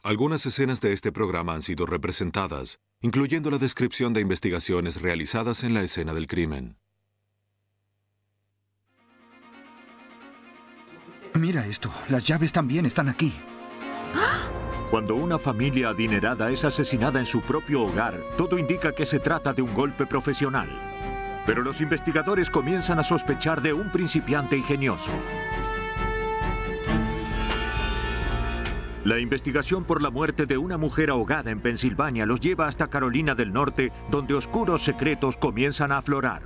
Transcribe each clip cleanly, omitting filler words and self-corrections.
Algunas escenas de este programa han sido representadas, incluyendo la descripción de investigaciones realizadas en la escena del crimen. Mira esto, las llaves también están aquí. Cuando una familia adinerada es asesinada en su propio hogar, todo indica que se trata de un golpe profesional. Pero los investigadores comienzan a sospechar de un principiante ingenioso. La investigación por la muerte de una mujer ahogada en Pensilvania los lleva hasta Carolina del Norte, donde oscuros secretos comienzan a aflorar.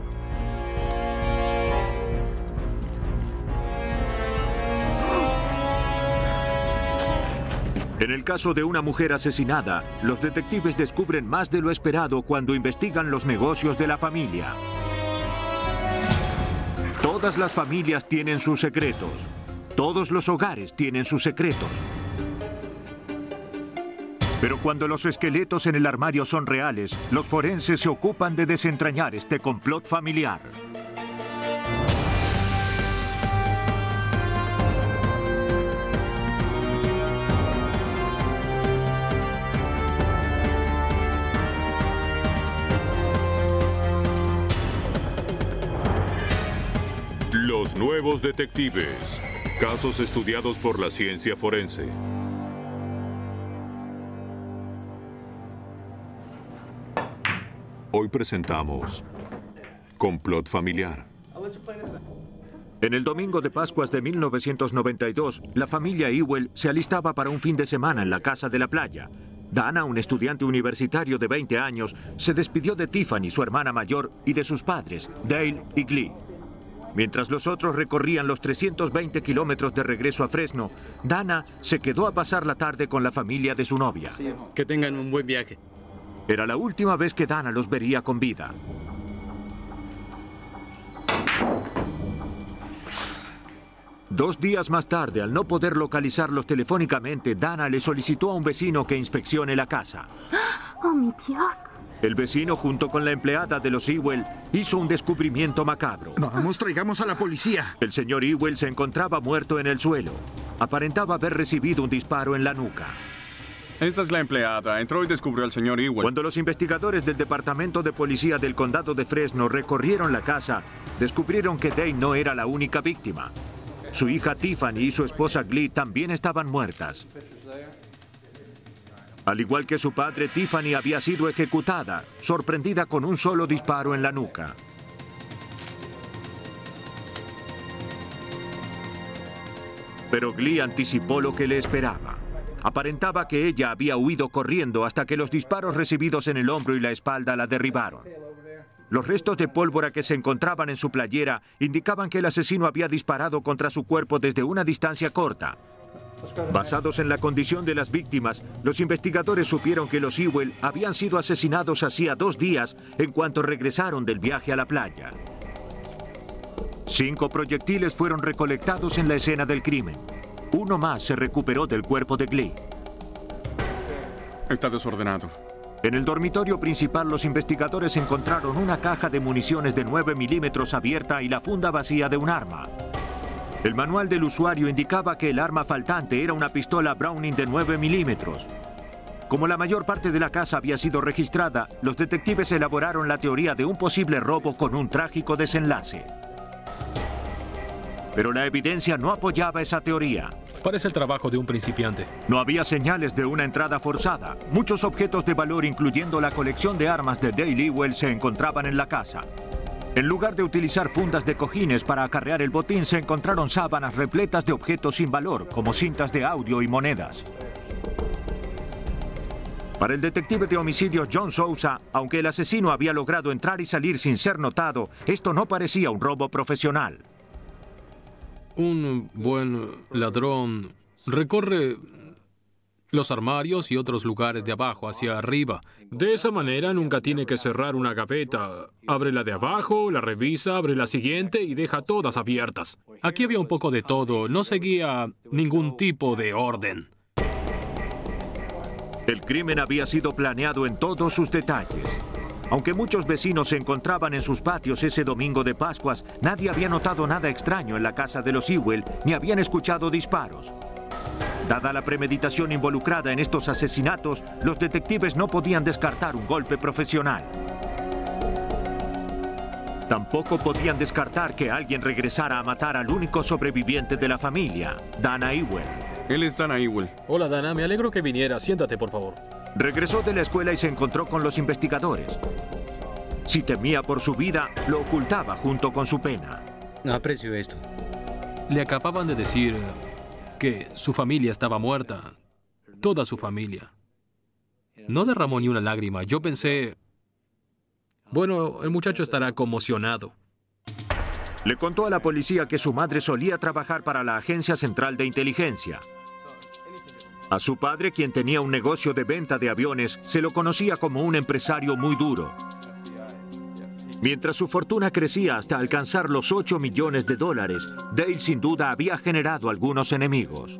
En el caso de una mujer asesinada, los detectives descubren más de lo esperado cuando investigan los negocios de la familia. Todas las familias tienen sus secretos. Todos los hogares tienen sus secretos. Pero cuando los esqueletos en el armario son reales, los forenses se ocupan de desentrañar este complot familiar. Los nuevos detectives. Casos estudiados por la ciencia forense. Hoy presentamos Complot Familiar. En el domingo de Pascuas de 1992, la familia Ewell se alistaba para un fin de semana en la casa de la playa. Dana, un estudiante universitario de 20 años, se despidió de Tiffany, su hermana mayor, y de sus padres, Dale y Glee. Mientras los otros recorrían los 320 kilómetros de regreso a Fresno, Dana se quedó a pasar la tarde con la familia de su novia. Que tengan un buen viaje. Era la última vez que Dana los vería con vida. Dos días más tarde, al no poder localizarlos telefónicamente, Dana le solicitó a un vecino que inspeccione la casa. ¡Oh, mi Dios! El vecino, junto con la empleada de los Ewell, hizo un descubrimiento macabro. Vamos, traigamos a la policía. El señor Ewell se encontraba muerto en el suelo. Aparentaba haber recibido un disparo en la nuca. Esta es la empleada. Entró y descubrió al señor Ewell. Cuando los investigadores del Departamento de Policía del Condado de Fresno recorrieron la casa, descubrieron que Dane no era la única víctima. Su hija Tiffany y su esposa Glee también estaban muertas. Al igual que su padre, Tiffany había sido ejecutada, sorprendida con un solo disparo en la nuca. Pero Glee anticipó lo que le esperaba. Aparentaba que ella había huido corriendo hasta que los disparos recibidos en el hombro y la espalda la derribaron. Los restos de pólvora que se encontraban en su playera indicaban que el asesino había disparado contra su cuerpo desde una distancia corta. Basados en la condición de las víctimas, los investigadores supieron que los Ewell habían sido asesinados hacía 2 días en cuanto regresaron del viaje a la playa. 5 proyectiles fueron recolectados en la escena del crimen. Uno más se recuperó del cuerpo de Glee. Está desordenado. En el dormitorio principal, los investigadores encontraron una caja de municiones de 9 milímetros abierta y la funda vacía de un arma. El manual del usuario indicaba que el arma faltante era una pistola Browning de 9 milímetros. Como la mayor parte de la casa había sido registrada, los detectives elaboraron la teoría de un posible robo con un trágico desenlace. Pero la evidencia no apoyaba esa teoría. Parece el trabajo de un principiante. No había señales de una entrada forzada. Muchos objetos de valor, incluyendo la colección de armas de Dale Ewell, se encontraban en la casa. En lugar de utilizar fundas de cojines para acarrear el botín, se encontraron sábanas repletas de objetos sin valor, como cintas de audio y monedas. Para el detective de homicidios John Sousa, aunque el asesino había logrado entrar y salir sin ser notado, esto no parecía un robo profesional. Un buen ladrón recorre los armarios y otros lugares de abajo hacia arriba. De esa manera nunca tiene que cerrar una gaveta. Abre la de abajo, la revisa, abre la siguiente y deja todas abiertas. Aquí había un poco de todo, no seguía ningún tipo de orden. El crimen había sido planeado en todos sus detalles. Aunque muchos vecinos se encontraban en sus patios ese domingo de Pascuas, nadie había notado nada extraño en la casa de los Ewell, ni habían escuchado disparos. Dada la premeditación involucrada en estos asesinatos, los detectives no podían descartar un golpe profesional. Tampoco podían descartar que alguien regresara a matar al único sobreviviente de la familia, Dana Ewell. Él es Dana Ewell. Hola, Dana. Me alegro que viniera. Siéntate, por favor. Regresó de la escuela y se encontró con los investigadores. Si temía por su vida, lo ocultaba junto con su pena. Aprecio esto. Le acababan de decir que su familia estaba muerta. Toda su familia. No derramó ni una lágrima. Yo pensé... Bueno, el muchacho estará conmocionado. Le contó a la policía que su madre solía trabajar para la Agencia Central de Inteligencia. A su padre, quien tenía un negocio de venta de aviones, se lo conocía como un empresario muy duro. Mientras su fortuna crecía hasta alcanzar los $8 millones, Dale sin duda había generado algunos enemigos.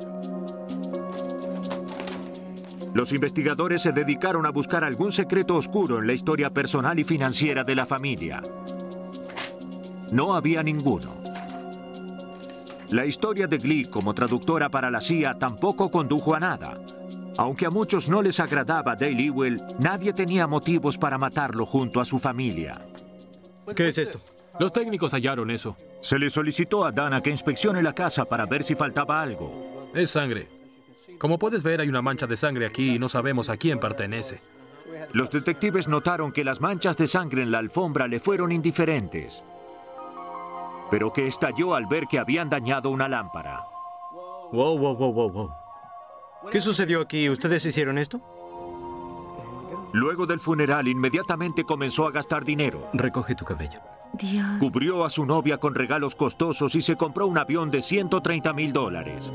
Los investigadores se dedicaron a buscar algún secreto oscuro en la historia personal y financiera de la familia. No había ninguno. La historia de Glick como traductora para la CIA tampoco condujo a nada. Aunque a muchos no les agradaba Dale Ewell, nadie tenía motivos para matarlo junto a su familia. ¿Qué es esto? Los técnicos hallaron eso. Se le solicitó a Dana que inspeccione la casa para ver si faltaba algo. Es sangre. Como puedes ver, hay una mancha de sangre aquí y no sabemos a quién pertenece. Los detectives notaron que las manchas de sangre en la alfombra le fueron indiferentes, pero que estalló al ver que habían dañado una lámpara. Wow. ¿Qué sucedió aquí? ¿Ustedes hicieron esto? Luego del funeral, inmediatamente comenzó a gastar dinero. Recoge tu cabello. Dios. Cubrió a su novia con regalos costosos y se compró un avión de $130,000.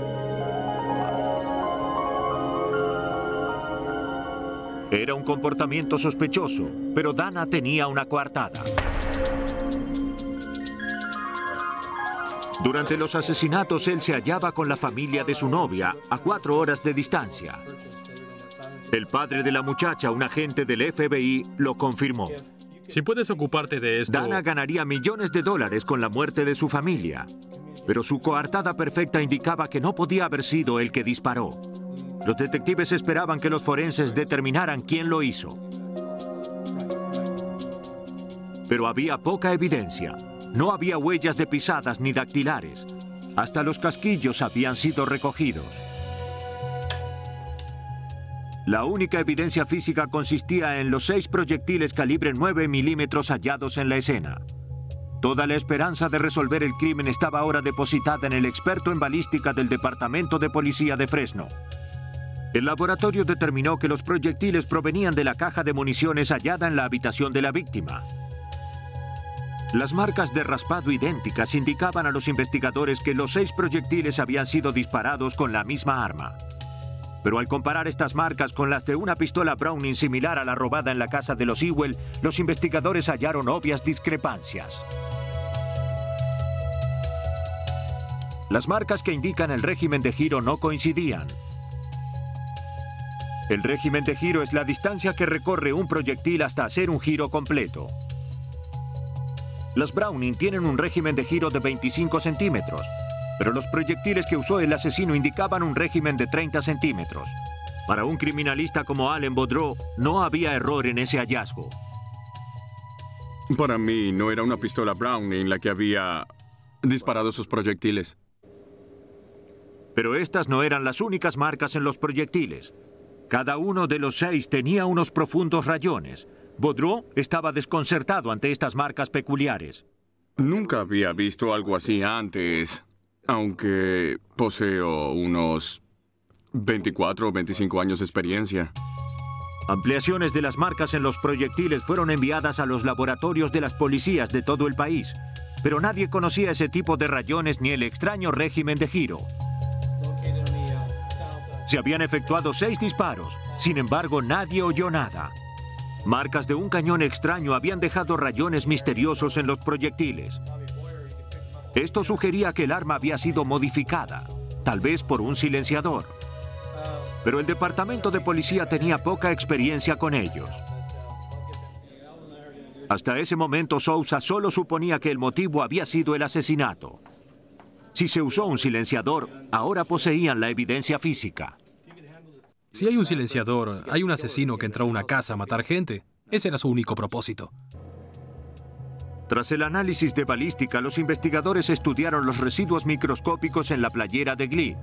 Era un comportamiento sospechoso, pero Dana tenía una coartada. Durante los asesinatos, él se hallaba con la familia de su novia a 4 horas de distancia. El padre de la muchacha, un agente del FBI, lo confirmó. Si puedes ocuparte de esto... Dana ganaría millones de dólares con la muerte de su familia, pero su coartada perfecta indicaba que no podía haber sido el que disparó. Los detectives esperaban que los forenses determinaran quién lo hizo. Pero había poca evidencia. No había huellas de pisadas ni dactilares. Hasta los casquillos habían sido recogidos. La única evidencia física consistía en los 6 proyectiles calibre 9 milímetros hallados en la escena. Toda la esperanza de resolver el crimen estaba ahora depositada en el experto en balística del Departamento de Policía de Fresno. El laboratorio determinó que los proyectiles provenían de la caja de municiones hallada en la habitación de la víctima. Las marcas de raspado idénticas indicaban a los investigadores que los 6 proyectiles habían sido disparados con la misma arma. Pero al comparar estas marcas con las de una pistola Browning similar a la robada en la casa de los Ewell, los investigadores hallaron obvias discrepancias. Las marcas que indican el régimen de giro no coincidían. El régimen de giro es la distancia que recorre un proyectil hasta hacer un giro completo. Las Browning tienen un régimen de giro de 25 centímetros, pero los proyectiles que usó el asesino indicaban un régimen de 30 centímetros. Para un criminalista como Allen Boudreaux, no había error en ese hallazgo. Para mí, no era una pistola Browning la que había disparado sus proyectiles. Pero estas no eran las únicas marcas en los proyectiles. Cada uno de los 6 tenía unos profundos rayones. Boudreaux estaba desconcertado ante estas marcas peculiares. Nunca había visto algo así antes, aunque poseo unos 24 o 25 años de experiencia. Ampliaciones de las marcas en los proyectiles fueron enviadas a los laboratorios de las policías de todo el país, pero nadie conocía ese tipo de rayones ni el extraño régimen de giro. Se habían efectuado 6 disparos, sin embargo nadie oyó nada. Marcas de un cañón extraño habían dejado rayones misteriosos en los proyectiles. Esto sugería que el arma había sido modificada, tal vez por un silenciador. Pero el departamento de policía tenía poca experiencia con ellos. Hasta ese momento Sousa solo suponía que el motivo había sido el asesinato. Si se usó un silenciador, ahora poseían la evidencia física. Si hay un silenciador, hay un asesino que entró a una casa a matar gente. Ese era su único propósito. Tras el análisis de balística, los investigadores estudiaron los residuos microscópicos en la playera de Glee.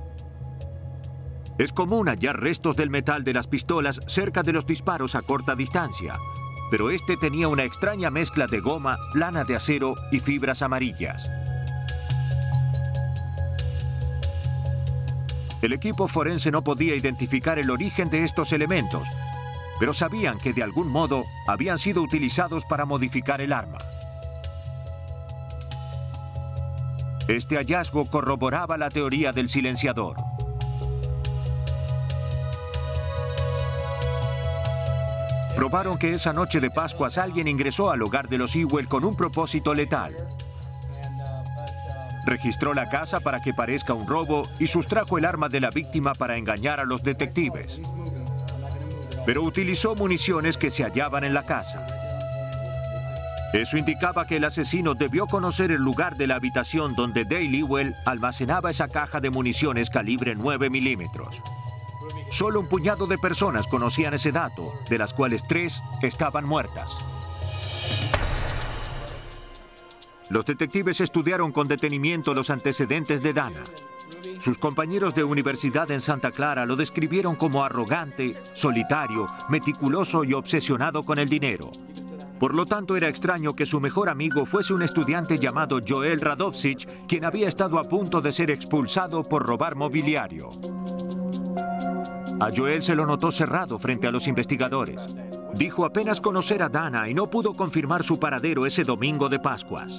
Es común hallar restos del metal de las pistolas cerca de los disparos a corta distancia, pero este tenía una extraña mezcla de goma, lana de acero y fibras amarillas. El equipo forense no podía identificar el origen de estos elementos, pero sabían que de algún modo habían sido utilizados para modificar el arma. Este hallazgo corroboraba la teoría del silenciador. Probaron que esa noche de Pascuas alguien ingresó al hogar de los Ewell con un propósito letal. Registró la casa para que parezca un robo y sustrajo el arma de la víctima para engañar a los detectives. Pero utilizó municiones que se hallaban en la casa. Eso indicaba que el asesino debió conocer el lugar de la habitación donde Dale Ewell almacenaba esa caja de municiones calibre 9 milímetros. Solo un puñado de personas conocían ese dato, de las cuales 3 estaban muertas. Los detectives estudiaron con detenimiento los antecedentes de Dana. Sus compañeros de universidad en Santa Clara lo describieron como arrogante, solitario, meticuloso y obsesionado con el dinero. Por lo tanto, era extraño que su mejor amigo fuese un estudiante llamado Joel Radovsich, quien había estado a punto de ser expulsado por robar mobiliario. A Joel se lo notó cerrado frente a los investigadores. Dijo apenas conocer a Dana y no pudo confirmar su paradero ese domingo de Pascuas.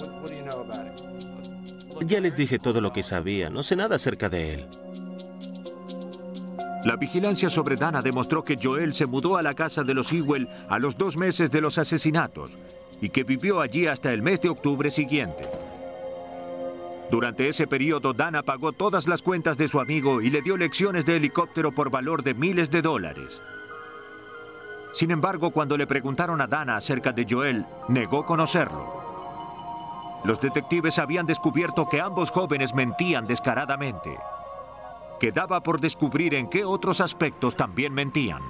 Ya les dije todo lo que sabía. No sé nada acerca de él. La vigilancia sobre Dana demostró que Joel se mudó a la casa de los Ewell a los 2 meses de los asesinatos y que vivió allí hasta el mes de octubre siguiente. Durante ese periodo, Dana pagó todas las cuentas de su amigo y le dio lecciones de helicóptero por valor de miles de dólares. Sin embargo, cuando le preguntaron a Dana acerca de Joel, negó conocerlo. Los detectives habían descubierto que ambos jóvenes mentían descaradamente. Quedaba por descubrir en qué otros aspectos también mentían.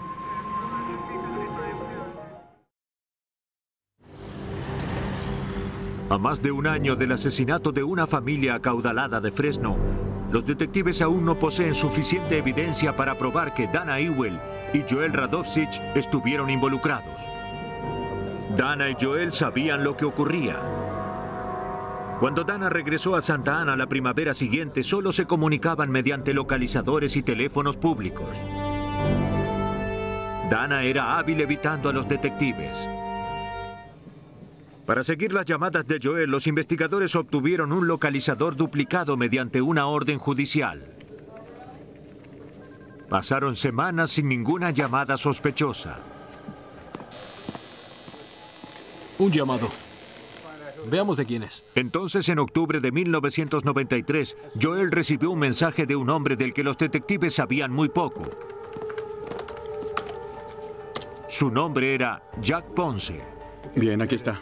A más de un año del asesinato de una familia acaudalada de Fresno, los detectives aún no poseen suficiente evidencia para probar que Dana Ewell y Joel Radovsich estuvieron involucrados. Dana y Joel sabían lo que ocurría. Cuando Dana regresó a Santa Ana la primavera siguiente, solo se comunicaban mediante localizadores y teléfonos públicos. Dana era hábil evitando a los detectives. Para seguir las llamadas de Joel, los investigadores obtuvieron un localizador duplicado mediante una orden judicial. Pasaron semanas sin ninguna llamada sospechosa. Un llamado. Veamos de quién es. Entonces, en octubre de 1993, Joel recibió un mensaje de un hombre del que los detectives sabían muy poco. Su nombre era Jack Ponce. Bien, aquí está.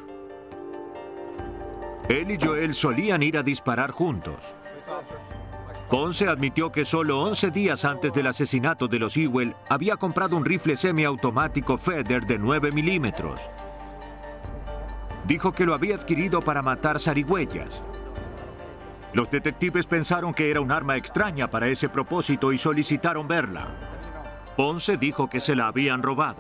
Él y Joel solían ir a disparar juntos. Ponce admitió que solo 11 días antes del asesinato de los Ewell había comprado un rifle semiautomático Feder de 9 milímetros. Dijo que lo había adquirido para matar zarigüeyas. Los detectives pensaron que era un arma extraña para ese propósito y solicitaron verla. Ponce dijo que se la habían robado.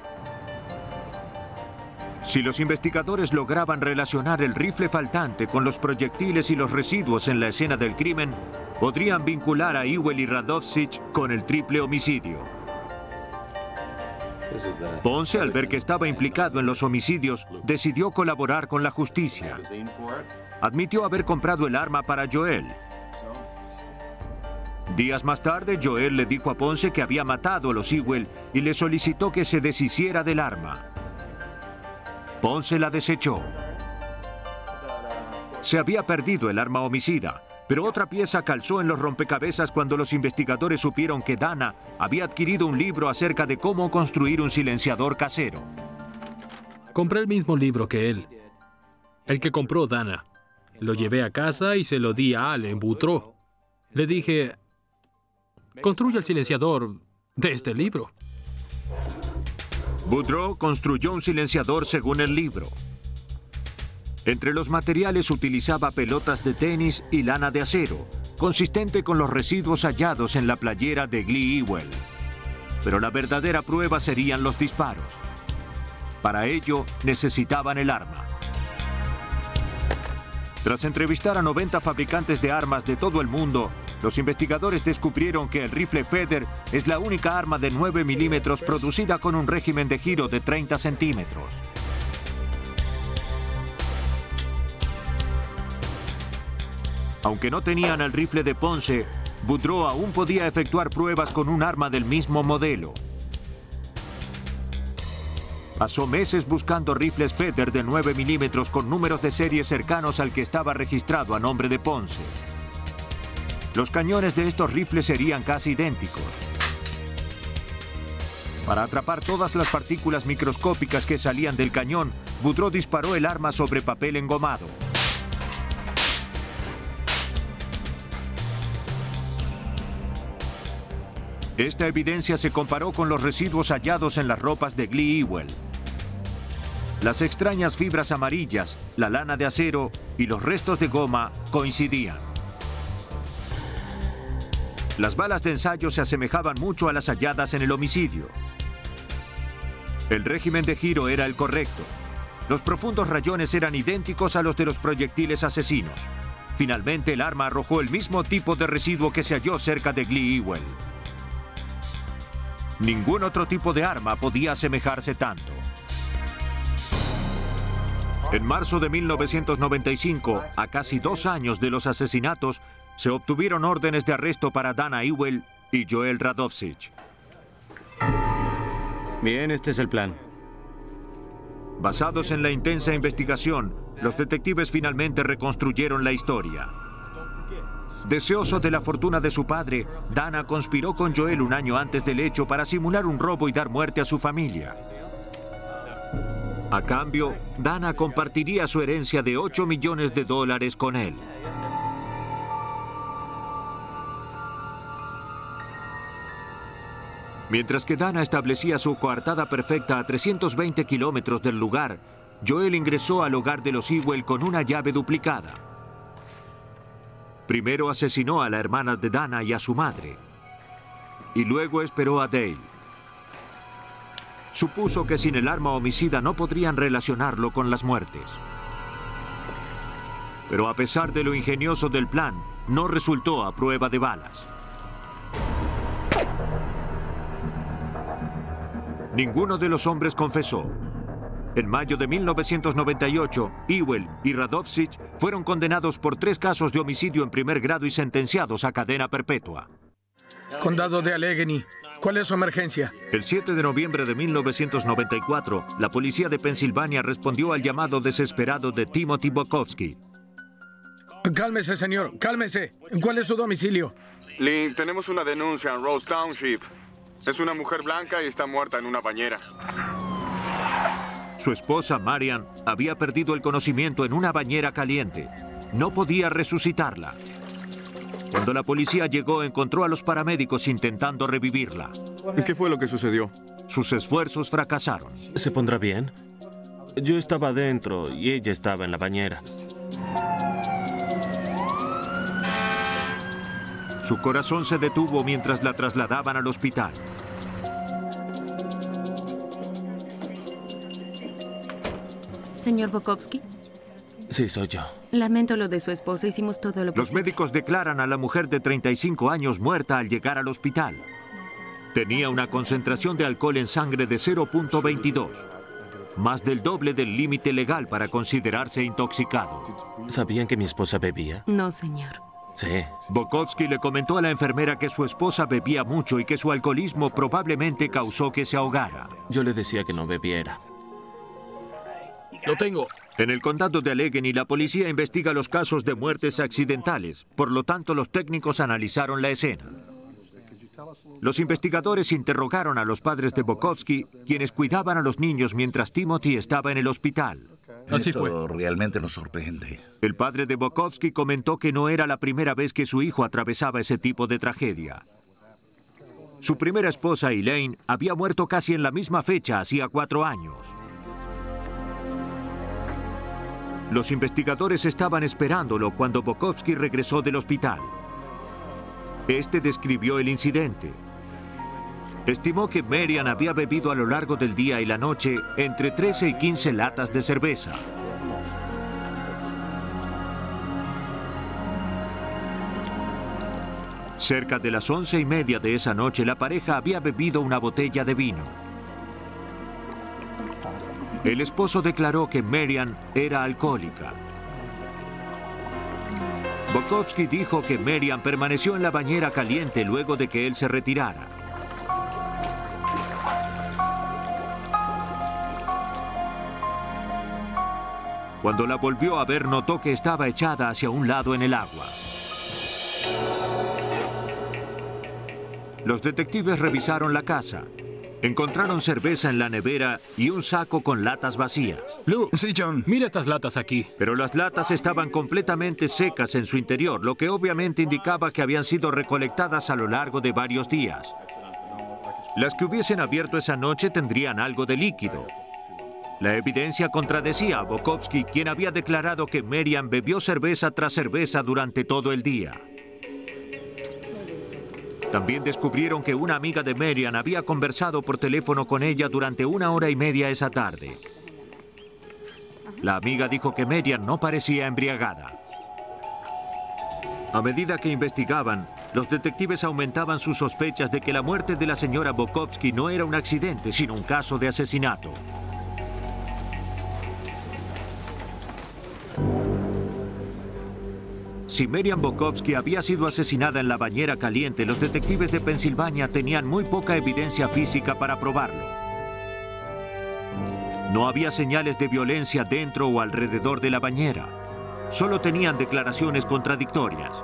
Si los investigadores lograban relacionar el rifle faltante con los proyectiles y los residuos en la escena del crimen, podrían vincular a Ewell y Radovsich con el triple homicidio. Ponce, al ver que estaba implicado en los homicidios, decidió colaborar con la justicia. Admitió haber comprado el arma para Joel. Días más tarde, Joel le dijo a Ponce que había matado a los Ewell y le solicitó que se deshiciera del arma. Ponce la desechó. Se había perdido el arma homicida, pero otra pieza calzó en los rompecabezas cuando los investigadores supieron que Dana había adquirido un libro acerca de cómo construir un silenciador casero. Compré el mismo libro que él. El que compró Dana. Lo llevé a casa y se lo di a Allen Boudreaux. Le dije, construye el silenciador de este libro. Boudreaux construyó un silenciador según el libro. Entre los materiales utilizaba pelotas de tenis y lana de acero, consistente con los residuos hallados en la playera de Glee Ewell. Pero la verdadera prueba serían los disparos. Para ello, necesitaban el arma. Tras entrevistar a 90 fabricantes de armas de todo el mundo, los investigadores descubrieron que el rifle Feather es la única arma de 9 milímetros producida con un régimen de giro de 30 centímetros. Aunque no tenían el rifle de Ponce, Boudreaux aún podía efectuar pruebas con un arma del mismo modelo. Pasó meses buscando rifles Feather de 9 milímetros con números de serie cercanos al que estaba registrado a nombre de Ponce. Los cañones de estos rifles serían casi idénticos. Para atrapar todas las partículas microscópicas que salían del cañón, Boudreaux disparó el arma sobre papel engomado. Esta evidencia se comparó con los residuos hallados en las ropas de Glee Ewell. Las extrañas fibras amarillas, la lana de acero y los restos de goma coincidían. Las balas de ensayo se asemejaban mucho a las halladas en el homicidio. El régimen de giro era el correcto. Los profundos rayones eran idénticos a los de los proyectiles asesinos. Finalmente, el arma arrojó el mismo tipo de residuo que se halló cerca de Glee Ewell. Ningún otro tipo de arma podía asemejarse tanto. En marzo de 1995, a casi 2 años de los asesinatos, se obtuvieron órdenes de arresto para Dana Ewell y Joel Radovsich. Bien, este es el plan. Basados en la intensa investigación, los detectives finalmente reconstruyeron la historia. Deseoso de la fortuna de su padre, Dana conspiró con Joel un año antes del hecho para simular un robo y dar muerte a su familia. A cambio, Dana compartiría su herencia de $8 millones con él. Mientras que Dana establecía su coartada perfecta a 320 kilómetros del lugar, Joel ingresó al hogar de los Ewell con una llave duplicada. Primero asesinó a la hermana de Dana y a su madre, y luego esperó a Dale. Supuso que sin el arma homicida no podrían relacionarlo con las muertes. Pero a pesar de lo ingenioso del plan, no resultó a prueba de balas. Ninguno de los hombres confesó. En mayo de 1998, Ewell y Radovsich fueron condenados por 3 casos de homicidio en primer grado y sentenciados a cadena perpetua. Condado de Allegheny, ¿cuál es su emergencia? El 7 de noviembre de 1994, la policía de Pensilvania respondió al llamado desesperado de Timothy Bokovsky. Cálmese, señor, cálmese. ¿Cuál es su domicilio? Lee, tenemos una denuncia en Rose Township. Es una mujer blanca y está muerta en una bañera. Su esposa, Marian, había perdido el conocimiento en una bañera caliente. No podía resucitarla. Cuando la policía llegó, encontró a los paramédicos intentando revivirla. ¿Qué fue lo que sucedió? Sus esfuerzos fracasaron. ¿Se pondrá bien? Yo estaba adentro y ella estaba en la bañera. Su corazón se detuvo mientras la trasladaban al hospital. Señor Bokovsky. Sí, soy yo. Lamento lo de su esposa. Hicimos todo lo posible. Los médicos declaran a la mujer de 35 años muerta al llegar al hospital. Tenía una concentración de alcohol en sangre de 0.22, más del doble del límite legal para considerarse intoxicado. ¿Sabían que mi esposa bebía? No, señor. Sí. Bokovsky le comentó a la enfermera que su esposa bebía mucho y que su alcoholismo probablemente causó que se ahogara. Yo le decía que no bebiera. Lo tengo. En el condado de Allegheny, la policía investiga los casos de muertes accidentales. Por lo tanto, los técnicos analizaron la escena. Los investigadores interrogaron a los padres de Bokovsky, quienes cuidaban a los niños mientras Timothy estaba en el hospital. Así Esto fue. realmente nos sorprende. El padre de Bokovsky comentó que no era la primera vez que su hijo atravesaba ese tipo de tragedia. Su primera esposa, Elaine, había muerto casi en la misma fecha, hacía 4 años. Los investigadores estaban esperándolo cuando Bokovsky regresó del hospital. Este describió el incidente. Estimó que Marian había bebido a lo largo del día y la noche entre 13 y 15 latas de cerveza. Cerca de las 11:30 de esa noche, la pareja había bebido una botella de vino. El esposo declaró que Marian era alcohólica. Bokovsky dijo que Marian permaneció en la bañera caliente luego de que él se retirara. Cuando la volvió a ver, notó que estaba echada hacia un lado en el agua. Los detectives revisaron la casa. Encontraron cerveza en la nevera y un saco con latas vacías. Lou, Sí, John. mira estas latas aquí. Pero las latas estaban completamente secas en su interior, lo que obviamente indicaba que habían sido recolectadas a lo largo de varios días. Las que hubiesen abierto esa noche tendrían algo de líquido. La evidencia contradecía a Bokovsky, quien había declarado que Marian bebió cerveza tras cerveza durante todo el día. También descubrieron que una amiga de Marian había conversado por teléfono con ella durante 1 hora y media esa tarde. La amiga dijo que Marian no parecía embriagada. A medida que investigaban, los detectives aumentaban sus sospechas de que la muerte de la señora Bokovsky no era un accidente, sino un caso de asesinato. Si Marian Bokovsky había sido asesinada en la bañera caliente, los detectives de Pensilvania tenían muy poca evidencia física para probarlo. No había señales de violencia dentro o alrededor de la bañera. Solo tenían declaraciones contradictorias.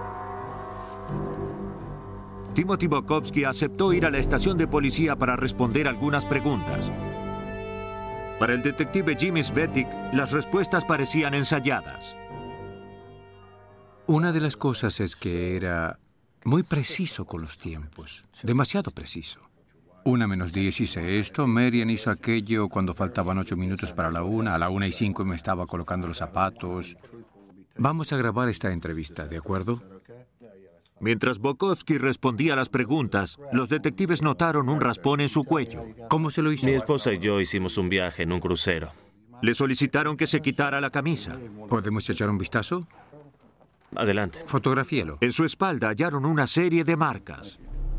Timothy Bokovsky aceptó ir a la estación de policía para responder algunas preguntas. Para el detective Jimmy Svetic, las respuestas parecían ensayadas. Una de las cosas es que era muy preciso con los tiempos, demasiado preciso. 1:10 hice esto, Marian hizo aquello cuando faltaban 8 minutos para la 1, a la 1:05 me estaba colocando los zapatos. Vamos a grabar esta entrevista, ¿de acuerdo? Mientras Bokovsky respondía a las preguntas, los detectives notaron un raspón en su cuello. ¿Cómo se lo hizo? Mi esposa y yo hicimos un viaje en un crucero. Le solicitaron que se quitara la camisa. ¿Podemos echar un vistazo? Adelante. Fotografíelo. En su espalda hallaron una serie de marcas.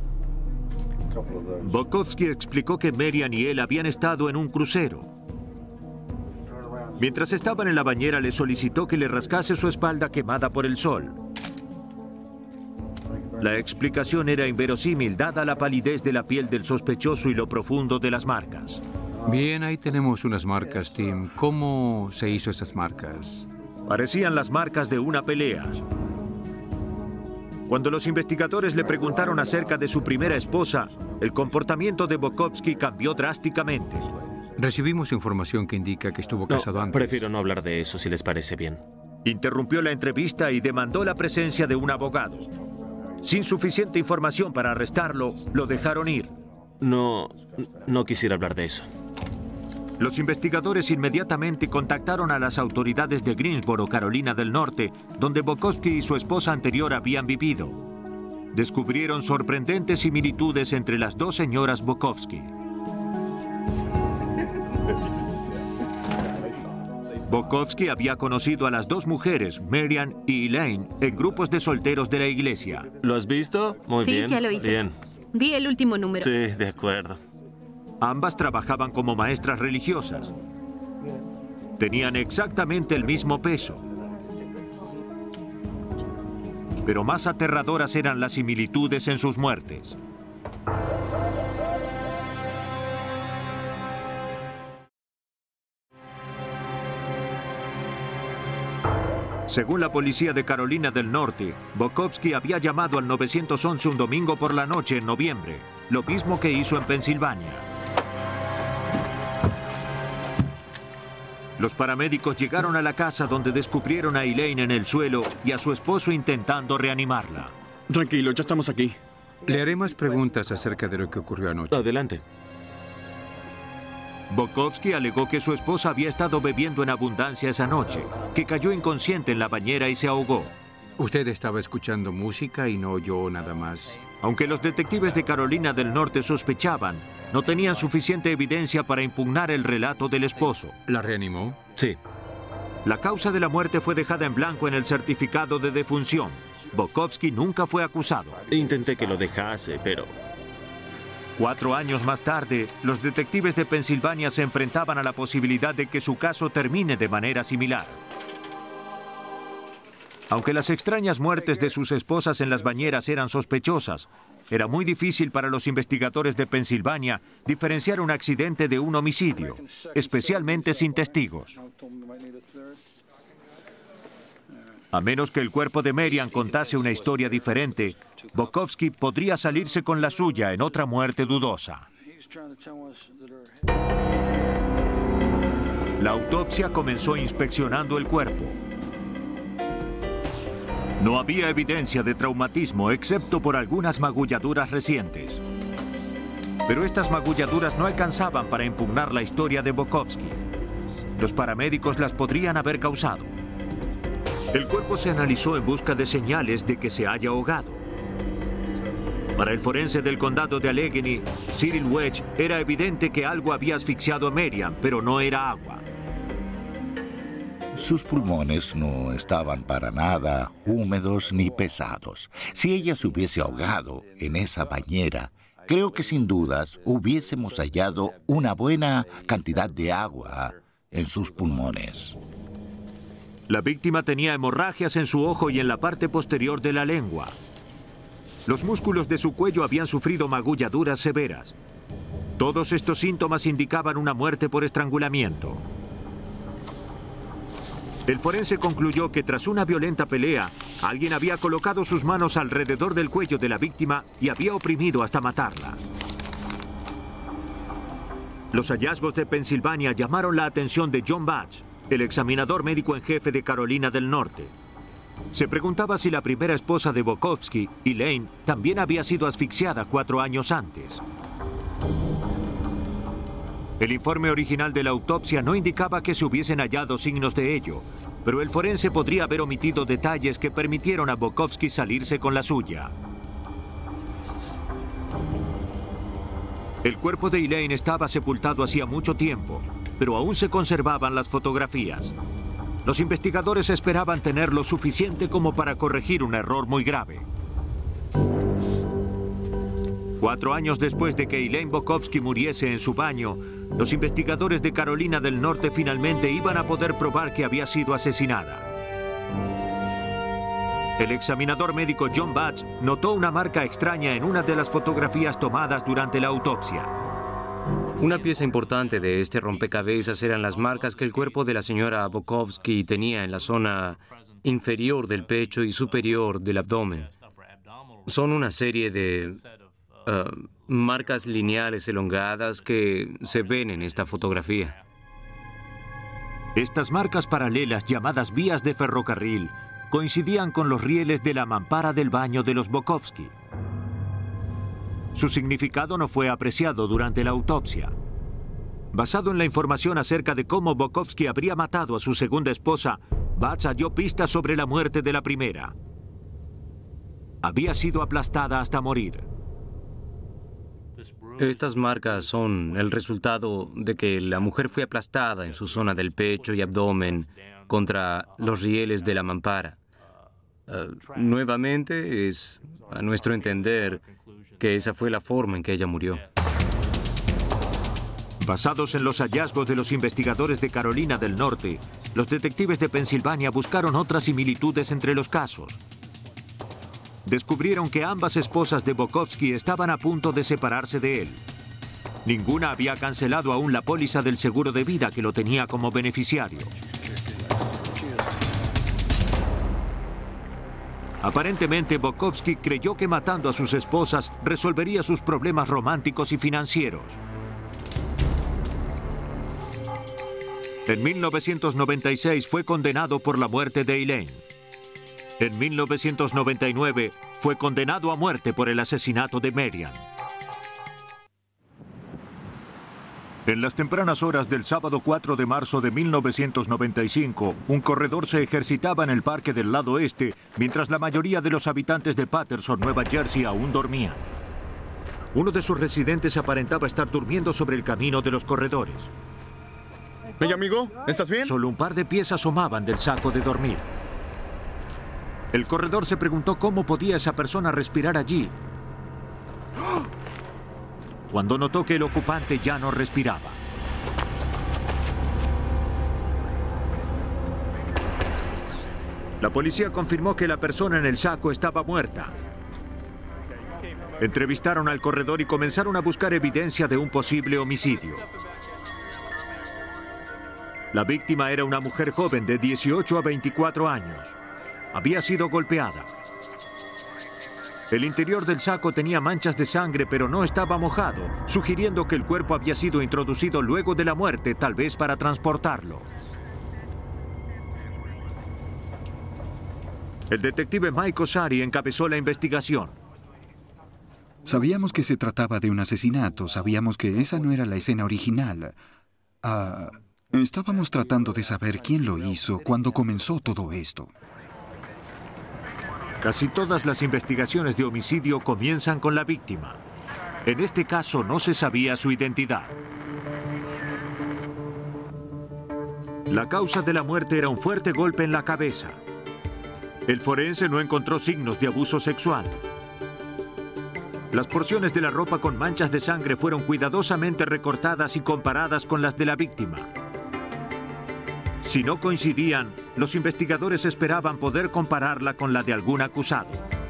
Bokovsky explicó que Marian y él habían estado en un crucero. Mientras estaban en la bañera, le solicitó que le rascase su espalda quemada por el sol. La explicación era inverosímil, dada la palidez de la piel del sospechoso y lo profundo de las marcas. Bien, ahí tenemos unas marcas, Tim. ¿Cómo se hizo esas marcas? Parecían las marcas de una pelea. Cuando los investigadores le preguntaron acerca de su primera esposa, el comportamiento de Bokovsky cambió drásticamente. Recibimos información que indica que estuvo casado antes. Prefiero no hablar de eso, si les parece bien. Interrumpió la entrevista y demandó la presencia de un abogado. Sin suficiente información para arrestarlo, lo dejaron ir. No quisiera hablar de eso. Los investigadores inmediatamente contactaron a las autoridades de Greensboro, Carolina del Norte, donde Bokovsky y su esposa anterior habían vivido. Descubrieron sorprendentes similitudes entre las dos señoras Bokovsky. Bokovsky había conocido a las dos mujeres, Marian y Elaine, en grupos de solteros de la iglesia. ¿Lo has visto? Muy bien. Sí, ya lo hice. Bien. Vi el último número. Sí, de acuerdo. Ambas trabajaban como maestras religiosas. Tenían exactamente el mismo peso. Pero más aterradoras eran las similitudes en sus muertes. Según la policía de Carolina del Norte, Bokovsky había llamado al 911 un domingo por la noche en noviembre, lo mismo que hizo en Pensilvania. Los paramédicos llegaron a la casa donde descubrieron a Elaine en el suelo y a su esposo intentando reanimarla. Tranquilo, ya estamos aquí. Le haré más preguntas acerca de lo que ocurrió anoche. Adelante. Bokovsky alegó que su esposa había estado bebiendo en abundancia esa noche, que cayó inconsciente en la bañera y se ahogó. Usted estaba escuchando música y no oyó nada más. Aunque los detectives de Carolina del Norte sospechaban, no tenían suficiente evidencia para impugnar el relato del esposo. ¿La reanimó? Sí. La causa de la muerte fue dejada en blanco en el certificado de defunción. Bokovsky nunca fue acusado. Intenté que lo dejase, pero... 4 años más tarde, los detectives de Pensilvania se enfrentaban a la posibilidad de que su caso termine de manera similar. Aunque las extrañas muertes de sus esposas en las bañeras eran sospechosas, era muy difícil para los investigadores de Pensilvania diferenciar un accidente de un homicidio, especialmente sin testigos. A menos que el cuerpo de Merian contase una historia diferente, Bokovsky podría salirse con la suya en otra muerte dudosa. La autopsia comenzó inspeccionando el cuerpo. No había evidencia de traumatismo excepto por algunas magulladuras recientes. Pero estas magulladuras no alcanzaban para impugnar la historia de Bokovsky. Los paramédicos las podrían haber causado. El cuerpo se analizó en busca de señales de que se haya ahogado. Para el forense del condado de Allegheny, Cyril Wedge, era evidente que algo había asfixiado a Merian, pero no era agua. Sus pulmones no estaban para nada húmedos ni pesados. Si ella se hubiese ahogado en esa bañera, creo que sin dudas hubiésemos hallado una buena cantidad de agua en sus pulmones. La víctima tenía hemorragias en su ojo y en la parte posterior de la lengua. Los músculos de su cuello habían sufrido magulladuras severas. Todos estos síntomas indicaban una muerte por estrangulamiento. El forense concluyó que tras una violenta pelea, alguien había colocado sus manos alrededor del cuello de la víctima y había oprimido hasta matarla. Los hallazgos de Pensilvania llamaron la atención de John Batch, el examinador médico en jefe de Carolina del Norte. Se preguntaba si la primera esposa de Bokovsky, Elaine, también había sido asfixiada 4 años antes. El informe original de la autopsia no indicaba que se hubiesen hallado signos de ello, pero el forense podría haber omitido detalles que permitieron a Bokovsky salirse con la suya. El cuerpo de Elaine estaba sepultado hacía mucho tiempo, pero aún se conservaban las fotografías. Los investigadores esperaban tener lo suficiente como para corregir un error muy grave. 4 años después de que Elaine Bokovsky muriese en su baño, los investigadores de Carolina del Norte finalmente iban a poder probar que había sido asesinada. El examinador médico John Batch notó una marca extraña en una de las fotografías tomadas durante la autopsia. Una pieza importante de este rompecabezas eran las marcas que el cuerpo de la señora Bokovsky tenía en la zona inferior del pecho y superior del abdomen. Son una serie de marcas lineales elongadas que se ven en esta fotografía. Estas marcas paralelas, llamadas vías de ferrocarril, coincidían con los rieles de la mampara del baño de los Bokovsky. Su significado no fue apreciado durante la autopsia. Basado en la información acerca de cómo Bokovsky habría matado a su segunda esposa, Batch halló pistas sobre la muerte de la primera. Había sido aplastada hasta morir. Estas marcas son el resultado de que la mujer fue aplastada en su zona del pecho y abdomen contra los rieles de la mampara. Nuevamente, es a nuestro entender que esa fue la forma en que ella murió. Basados en los hallazgos de los investigadores de Carolina del Norte, los detectives de Pensilvania buscaron otras similitudes entre los casos. Descubrieron que ambas esposas de Bokovsky estaban a punto de separarse de él. Ninguna había cancelado aún la póliza del seguro de vida que lo tenía como beneficiario. Aparentemente, Bokovsky creyó que matando a sus esposas resolvería sus problemas románticos y financieros. En 1996 fue condenado por la muerte de Elaine. En 1999 fue condenado a muerte por el asesinato de Marian. En las tempranas horas del sábado 4 de marzo de 1995, un corredor se ejercitaba en el parque del lado este, mientras la mayoría de los habitantes de Paterson, Nueva Jersey, aún dormían. Uno de sus residentes aparentaba estar durmiendo sobre el camino de los corredores. Hey, amigo, ¿estás bien? Solo un par de pies asomaban del saco de dormir. El corredor se preguntó cómo podía esa persona respirar allí, cuando notó que el ocupante ya no respiraba. La policía confirmó que la persona en el saco estaba muerta. Entrevistaron al corredor y comenzaron a buscar evidencia de un posible homicidio. La víctima era una mujer joven de 18 a 24 años. Había sido golpeada. El interior del saco tenía manchas de sangre, pero no estaba mojado, sugiriendo que el cuerpo había sido introducido luego de la muerte, tal vez para transportarlo. El detective Mike Ossari encabezó la investigación. Sabíamos que se trataba de un asesinato, sabíamos que esa no era la escena original. Estábamos tratando de saber quién lo hizo cuando comenzó todo esto. Casi todas las investigaciones de homicidio comienzan con la víctima. En este caso no se sabía su identidad. La causa de la muerte era un fuerte golpe en la cabeza. El forense no encontró signos de abuso sexual. Las porciones de la ropa con manchas de sangre fueron cuidadosamente recortadas y comparadas con las de la víctima. Si no coincidían, los investigadores esperaban poder compararla con la de algún acusado.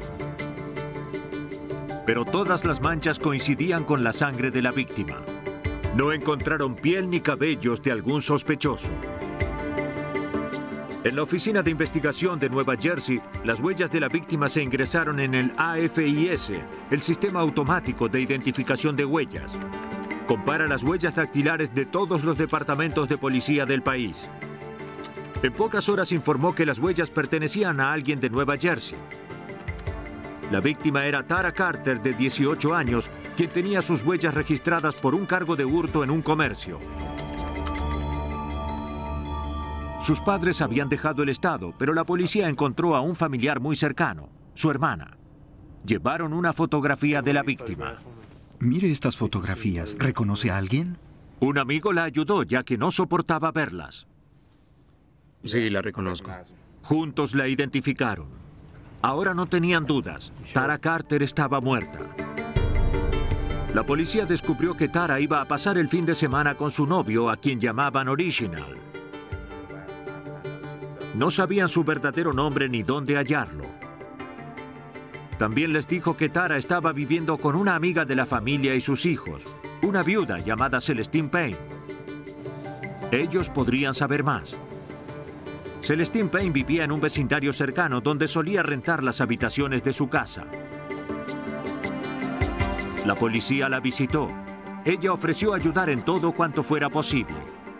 Pero todas las manchas coincidían con la sangre de la víctima. No encontraron piel ni cabellos de algún sospechoso. En la Oficina de Investigación de Nueva Jersey, las huellas de la víctima se ingresaron en el AFIS, el Sistema Automático de Identificación de Huellas. Compara las huellas dactilares de todos los departamentos de policía del país. En pocas horas informó que las huellas pertenecían a alguien de Nueva Jersey. La víctima era Tara Carter, de 18 años, quien tenía sus huellas registradas por un cargo de hurto en un comercio. Sus padres habían dejado el estado, pero la policía encontró a un familiar muy cercano, su hermana. Llevaron una fotografía de la víctima. Mire estas fotografías. ¿Reconoce a alguien? Un amigo la ayudó, ya que no soportaba verlas. Sí, la reconozco. Juntos la identificaron. Ahora no tenían dudas. Tara Carter estaba muerta. La policía descubrió que Tara iba a pasar el fin de semana con su novio, a quien llamaban Original. No sabían su verdadero nombre ni dónde hallarlo. También les dijo que Tara estaba viviendo con una amiga de la familia y sus hijos, una viuda llamada Celestine Payne. Ellos podrían saber más. Celestine Payne vivía en un vecindario cercano donde solía rentar las habitaciones de su casa. La policía la visitó. Ella ofreció ayudar en todo cuanto fuera posible.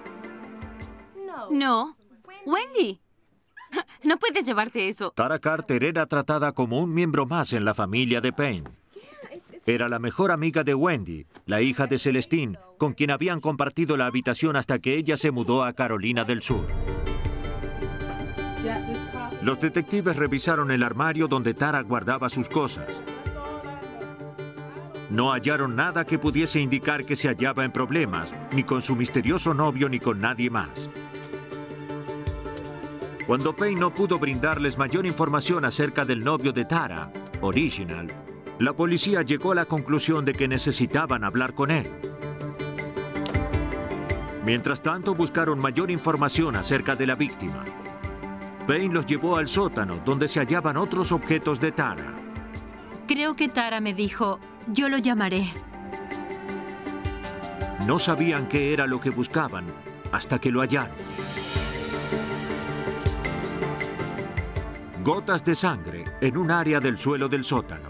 No. Wendy, no puedes llevarte eso. Tara Carter era tratada como un miembro más en la familia de Payne. Era la mejor amiga de Wendy, la hija de Celestine, con quien habían compartido la habitación hasta que ella se mudó a Carolina del Sur. Los detectives revisaron el armario donde Tara guardaba sus cosas. No hallaron nada que pudiese indicar que se hallaba en problemas, ni con su misterioso novio ni con nadie más. Cuando Payne no pudo brindarles mayor información acerca del novio de Tara, Original, la policía llegó a la conclusión de que necesitaban hablar con él. Mientras tanto, buscaron mayor información acerca de la víctima. Payne los llevó al sótano, donde se hallaban otros objetos de Tara. Creo que Tara me dijo, yo lo llamaré. No sabían qué era lo que buscaban, hasta que lo hallaron. Gotas de sangre en un área del suelo del sótano.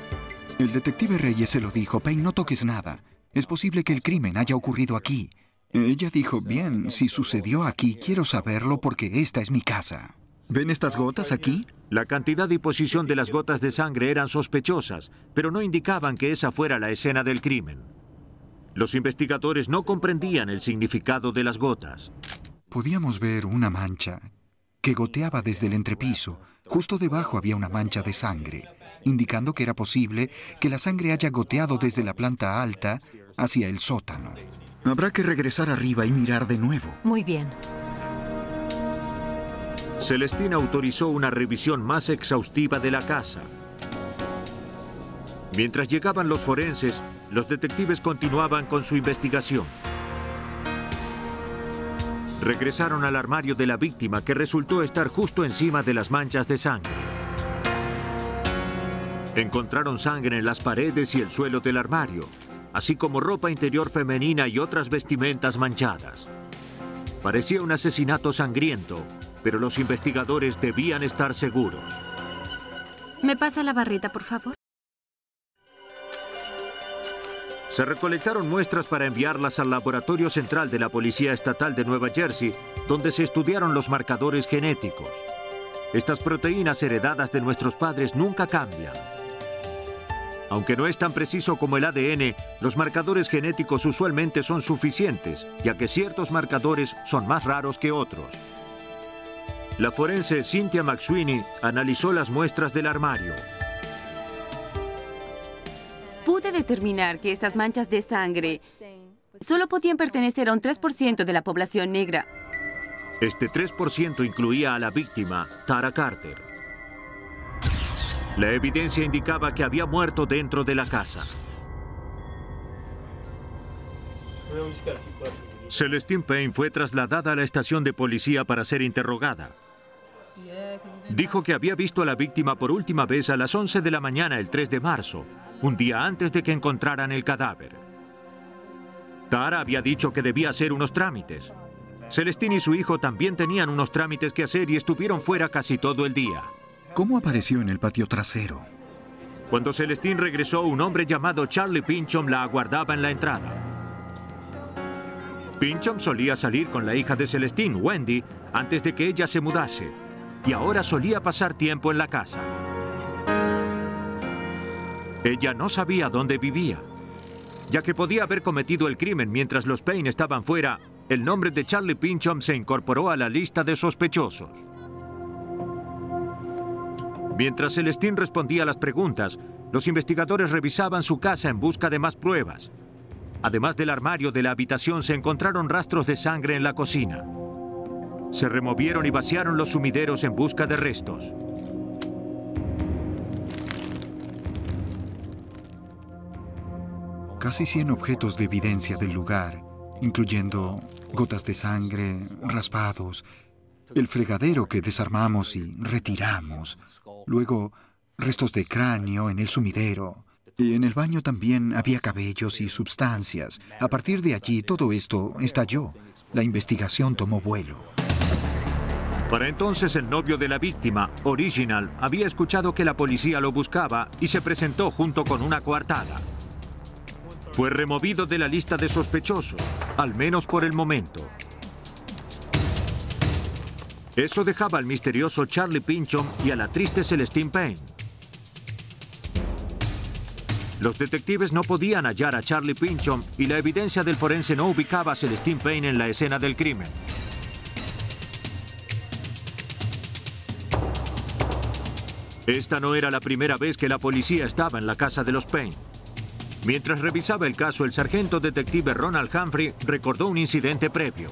El detective Reyes se lo dijo. Payne, no toques nada. Es posible que el crimen haya ocurrido aquí. Ella dijo, bien, si sucedió aquí, quiero saberlo porque esta es mi casa. ¿Ven estas gotas aquí? La cantidad y posición de las gotas de sangre eran sospechosas, pero no indicaban que esa fuera la escena del crimen. Los investigadores no comprendían el significado de las gotas. Podíamos ver una mancha que goteaba desde el entrepiso. Justo debajo había una mancha de sangre, indicando que era posible que la sangre haya goteado desde la planta alta hacia el sótano. Habrá que regresar arriba y mirar de nuevo. Muy bien. Celestine autorizó una revisión más exhaustiva de la casa. Mientras llegaban los forenses, los detectives continuaban con su investigación. Regresaron al armario de la víctima, que resultó estar justo encima de las manchas de sangre. Encontraron sangre en las paredes y el suelo del armario, así como ropa interior femenina y otras vestimentas manchadas. Parecía un asesinato sangriento, pero los investigadores debían estar seguros. ¿Me pasa la barrita, por favor? Se recolectaron muestras para enviarlas al Laboratorio Central de la Policía Estatal de Nueva Jersey, donde se estudiaron los marcadores genéticos. Estas proteínas heredadas de nuestros padres nunca cambian. Aunque no es tan preciso como el ADN, los marcadores genéticos usualmente son suficientes, ya que ciertos marcadores son más raros que otros. La forense Cynthia McSweeney analizó las muestras del armario. Pude determinar que estas manchas de sangre solo podían pertenecer a un 3% de la población negra. Este 3% incluía a la víctima, Tara Carter. La evidencia indicaba que había muerto dentro de la casa. Celestine Payne fue trasladada a la estación de policía para ser interrogada. Dijo que había visto a la víctima por última vez a las 11 de la mañana el 3 de marzo, un día antes de que encontraran el cadáver. Tara había dicho que debía hacer unos trámites. Celestine y su hijo también tenían unos trámites que hacer y estuvieron fuera casi todo el día. ¿Cómo apareció en el patio trasero? Cuando Celestine regresó, un hombre llamado Charlie Pinchom la aguardaba en la entrada. Pinchom solía salir con la hija de Celestine, Wendy, antes de que ella se mudase, y ahora solía pasar tiempo en la casa. Ella no sabía dónde vivía. Ya que podía haber cometido el crimen mientras los Payne estaban fuera, el nombre de Charlie Pinchom se incorporó a la lista de sospechosos. Mientras Celestine respondía a las preguntas, los investigadores revisaban su casa en busca de más pruebas. Además del armario de la habitación, se encontraron rastros de sangre en la cocina. Se removieron y vaciaron los sumideros en busca de restos. Casi 100 objetos de evidencia del lugar, incluyendo gotas de sangre, raspados, el fregadero que desarmamos y retiramos, luego restos de cráneo en el sumidero, y en el baño también había cabellos y sustancias. A partir de allí todo esto estalló. La investigación tomó vuelo. Para entonces el novio de la víctima, Original, había escuchado que la policía lo buscaba y se presentó junto con una coartada. Fue removido de la lista de sospechosos, al menos por el momento. Eso dejaba al misterioso Charlie Pinchom y a la triste Celestine Payne. Los detectives no podían hallar a Charlie Pinchom y la evidencia del forense no ubicaba a Celestine Payne en la escena del crimen. Esta no era la primera vez que la policía estaba en la casa de los Payne. Mientras revisaba el caso, el sargento detective Ronald Humphrey recordó un incidente previo.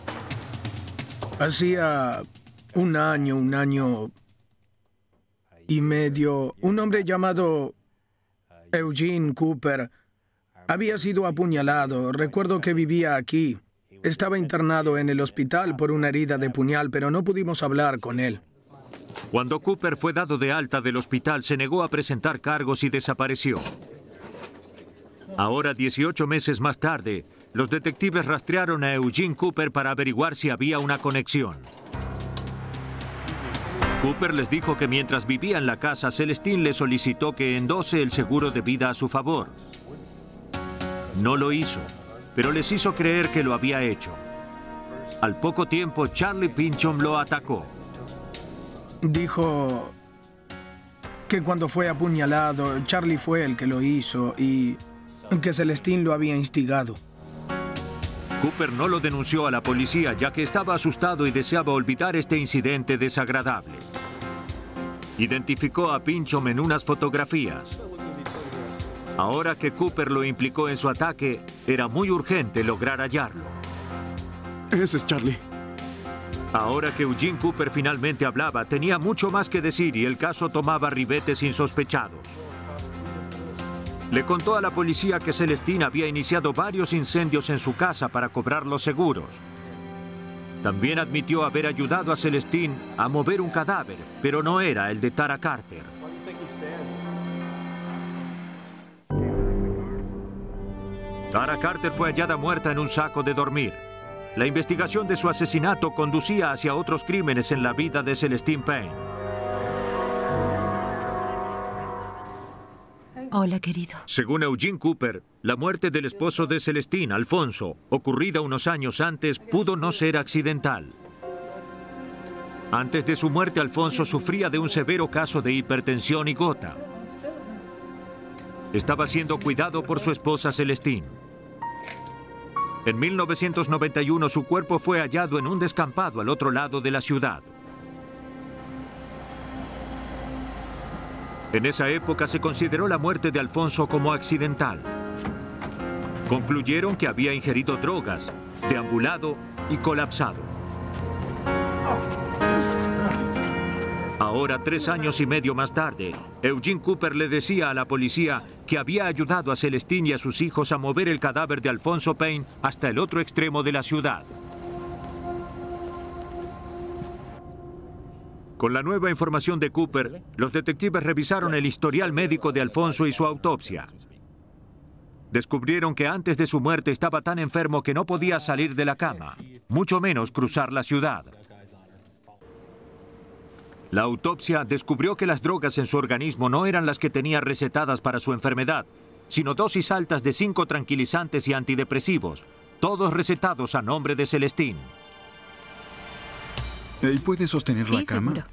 Hacía un año y medio, un hombre llamado Eugene Cooper había sido apuñalado. Recuerdo que vivía aquí. Estaba internado en el hospital por una herida de puñal, pero no pudimos hablar con él. Cuando Cooper fue dado de alta del hospital, se negó a presentar cargos y desapareció. Ahora, 18 meses más tarde, los detectives rastrearon a Eugene Cooper para averiguar si había una conexión. Cooper les dijo que mientras vivía en la casa, Celestine le solicitó que endose el seguro de vida a su favor. No lo hizo, pero les hizo creer que lo había hecho. Al poco tiempo, Charlie Pynchon lo atacó. Dijo que cuando fue apuñalado, Charlie fue el que lo hizo y que Celestine lo había instigado. Cooper no lo denunció a la policía ya que estaba asustado y deseaba olvidar este incidente desagradable. Identificó a Pynchon en unas fotografías. Ahora que Cooper lo implicó en su ataque, era muy urgente lograr hallarlo. Ese es Charlie. Ahora que Eugene Cooper finalmente hablaba, tenía mucho más que decir y el caso tomaba ribetes insospechados. Le contó a la policía que Celestine había iniciado varios incendios en su casa para cobrar los seguros. También admitió haber ayudado a Celestine a mover un cadáver, pero no era el de Tara Carter. Tara Carter fue hallada muerta en un saco de dormir. La investigación de su asesinato conducía hacia otros crímenes en la vida de Celestine Payne. Hola, querido. Según Eugene Cooper, la muerte del esposo de Celestine, Alfonso, ocurrida unos años antes, pudo no ser accidental. Antes de su muerte, Alfonso sufría de un severo caso de hipertensión y gota. Estaba siendo cuidado por su esposa Celestine. En 1991, su cuerpo fue hallado en un descampado al otro lado de la ciudad. En esa época se consideró la muerte de Alfonso como accidental. Concluyeron que había ingerido drogas, deambulado y colapsado. Ahora, 3 años y medio más tarde, Eugene Cooper le decía a la policía que había ayudado a Celestine y a sus hijos a mover el cadáver de Alfonso Payne hasta el otro extremo de la ciudad. Con la nueva información de Cooper, los detectives revisaron el historial médico de Alfonso y su autopsia. Descubrieron que antes de su muerte estaba tan enfermo que no podía salir de la cama, mucho menos cruzar la ciudad. La autopsia descubrió que las drogas en su organismo no eran las que tenía recetadas para su enfermedad, sino dosis altas de 5 tranquilizantes y antidepresivos, todos recetados a nombre de Celestine. ¿Y puede sostener la cama? Seguro.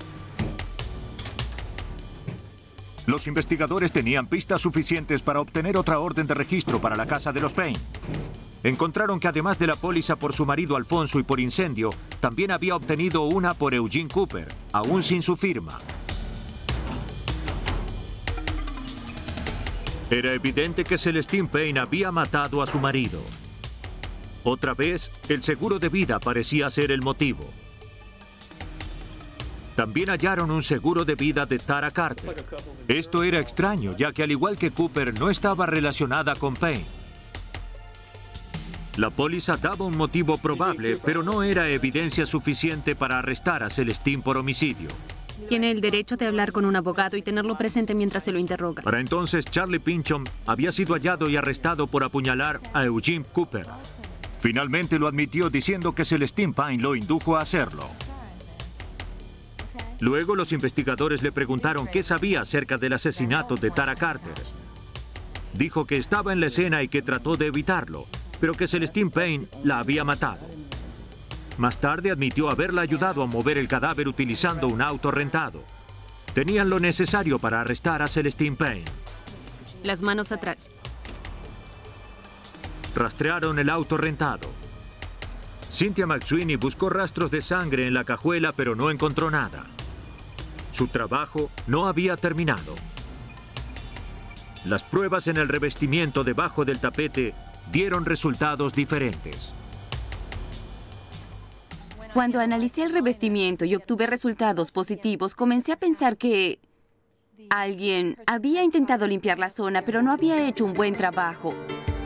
Los investigadores tenían pistas suficientes para obtener otra orden de registro para la casa de los Payne. Encontraron que además de la póliza por su marido Alfonso y por incendio, también había obtenido una por Eugene Cooper, aún sin su firma. Era evidente que Celestine Payne había matado a su marido. Otra vez, el seguro de vida parecía ser el motivo. También hallaron un seguro de vida de Tara Carter. Esto era extraño, ya que al igual que Cooper, no estaba relacionada con Payne. La póliza daba un motivo probable, pero no era evidencia suficiente para arrestar a Celestine por homicidio. Tiene el derecho de hablar con un abogado y tenerlo presente mientras se lo interroga. Para entonces, Charlie Pynchon había sido hallado y arrestado por apuñalar a Eugene Cooper. Finalmente lo admitió diciendo que Celestine Payne lo indujo a hacerlo. Luego los investigadores le preguntaron qué sabía acerca del asesinato de Tara Carter. Dijo que estaba en la escena y que trató de evitarlo, pero que Celestine Payne la había matado. Más tarde admitió haberla ayudado a mover el cadáver utilizando un auto rentado. Tenían lo necesario para arrestar a Celestine Payne. Las manos atrás. Rastrearon el auto rentado. Cynthia McSweeney buscó rastros de sangre en la cajuela, pero no encontró nada. Su trabajo no había terminado. Las pruebas en el revestimiento debajo del tapete dieron resultados diferentes. Cuando analicé el revestimiento y obtuve resultados positivos, comencé a pensar que alguien había intentado limpiar la zona, pero no había hecho un buen trabajo.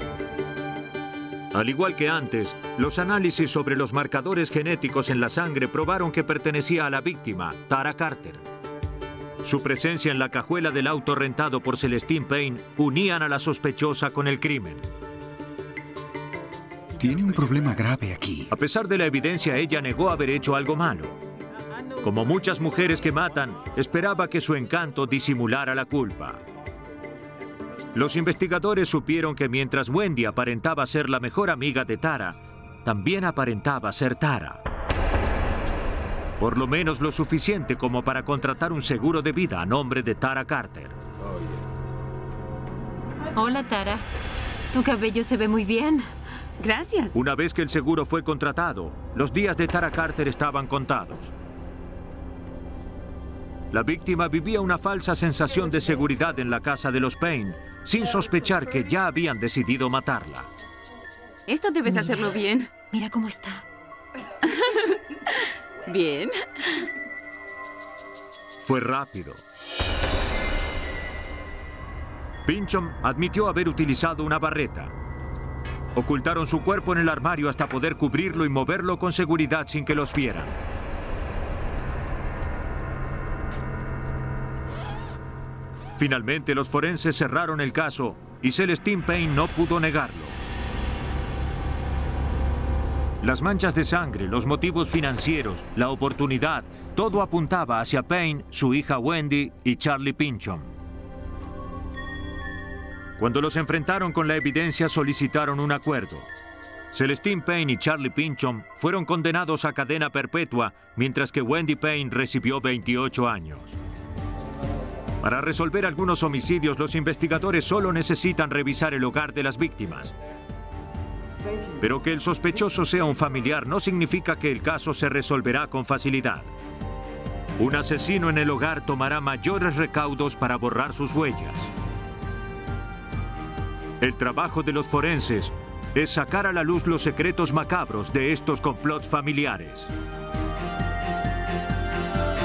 Al igual que antes, los análisis sobre los marcadores genéticos en la sangre probaron que pertenecía a la víctima, Tara Carter. Su presencia en la cajuela del auto rentado por Celestine Payne unían a la sospechosa con el crimen. Tiene un problema grave aquí. A pesar de la evidencia, ella negó haber hecho algo malo. Como muchas mujeres que matan, esperaba que su encanto disimulara la culpa. Los investigadores supieron que mientras Wendy aparentaba ser la mejor amiga de Tara, también aparentaba ser Tara. Por lo menos lo suficiente como para contratar un seguro de vida a nombre de Tara Carter. Hola, Tara. Tu cabello se ve muy bien. Gracias. Una vez que el seguro fue contratado, los días de Tara Carter estaban contados. La víctima vivía una falsa sensación de seguridad en la casa de los Payne, sin sospechar que ya habían decidido matarla. Esto debes hacerlo bien. Mira cómo está. Bien. Fue rápido. Pinchom admitió haber utilizado una barreta. Ocultaron su cuerpo en el armario hasta poder cubrirlo y moverlo con seguridad sin que los vieran. Finalmente, los forenses cerraron el caso y Celestine Payne no pudo negarlo. Las manchas de sangre, los motivos financieros, la oportunidad, todo apuntaba hacia Payne, su hija Wendy y Charlie Pinchom. Cuando los enfrentaron con la evidencia, solicitaron un acuerdo. Celestine Payne y Charlie Pinchom fueron condenados a cadena perpetua, mientras que Wendy Payne recibió 28 años. Para resolver algunos homicidios, los investigadores solo necesitan revisar el hogar de las víctimas. Pero que el sospechoso sea un familiar no significa que el caso se resolverá con facilidad. Un asesino en el hogar tomará mayores recaudos para borrar sus huellas. El trabajo de los forenses es sacar a la luz los secretos macabros de estos complots familiares.